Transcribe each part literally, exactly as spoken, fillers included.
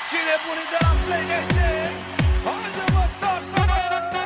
Și nebunii de la Play G C. Haide mă, tată, mă.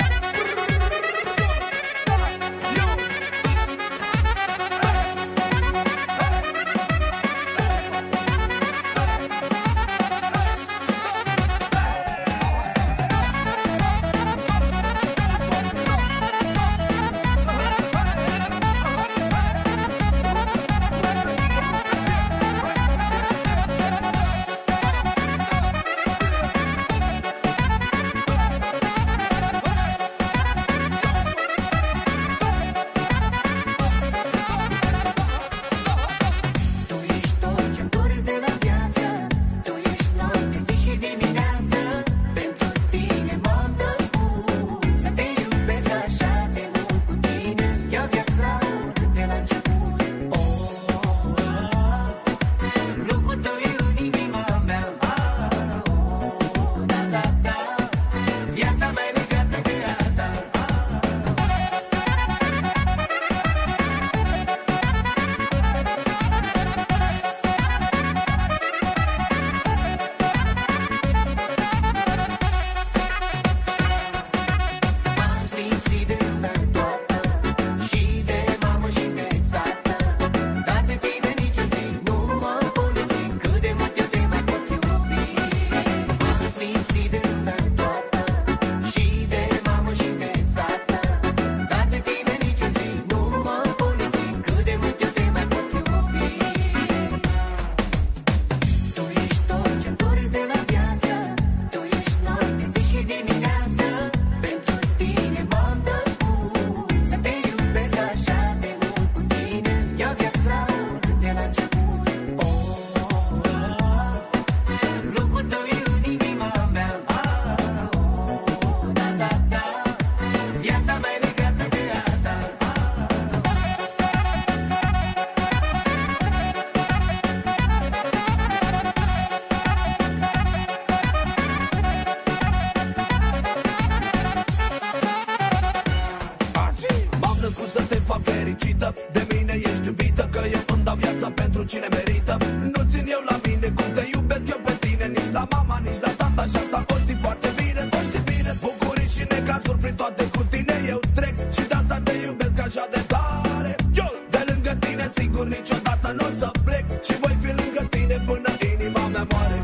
De mine ești iubită, că eu îmi dau viața pentru cine merită. Nu țin eu la mine cum te iubesc eu pe tine, nici la mama, nici la tata, și asta o știi foarte bine, o știi bine. Bucurii și necazuri prin toate cu tine eu trec, și de asta te iubesc așa de tare. Eu de lângă tine sigur niciodată n-o să plec, și voi fi lângă tine până inima mea moare.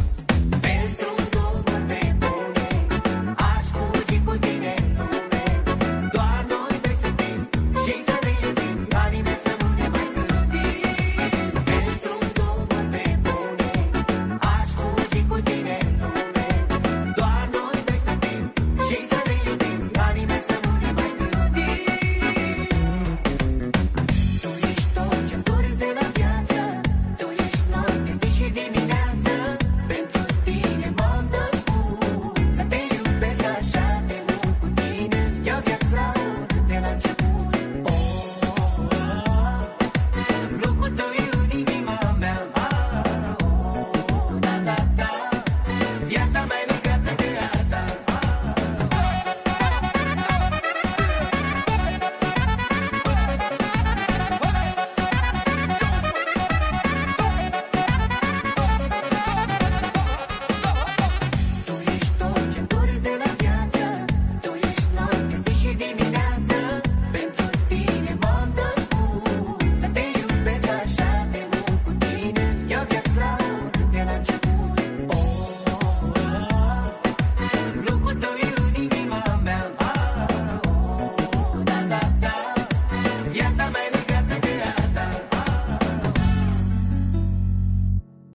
Pentru număr de bune aș fugi cu tine în lume, doar noi doi să fim și să ne iubim, la nimeni să nu ne mai gândim. Pentru număr de bune aș fugi cu tine în lume, doar noi doi să fim și să ne iubim, la nimeni să nu ne mai gândim. Tu ești tot ce-mi doresc de la viață, tu ești noapte, zi și dimineață. Pentru tine m-am născut, să te iubesc așa de mult, cu tine iau viața de la început. Oh, oh, oh, locul tău e în inima mea. Ah, oh, da, da, da, viața mea e legată de a ta. Tu ești tot ce-mi doresc de la viață, tu ești noapte, zi și dimineață.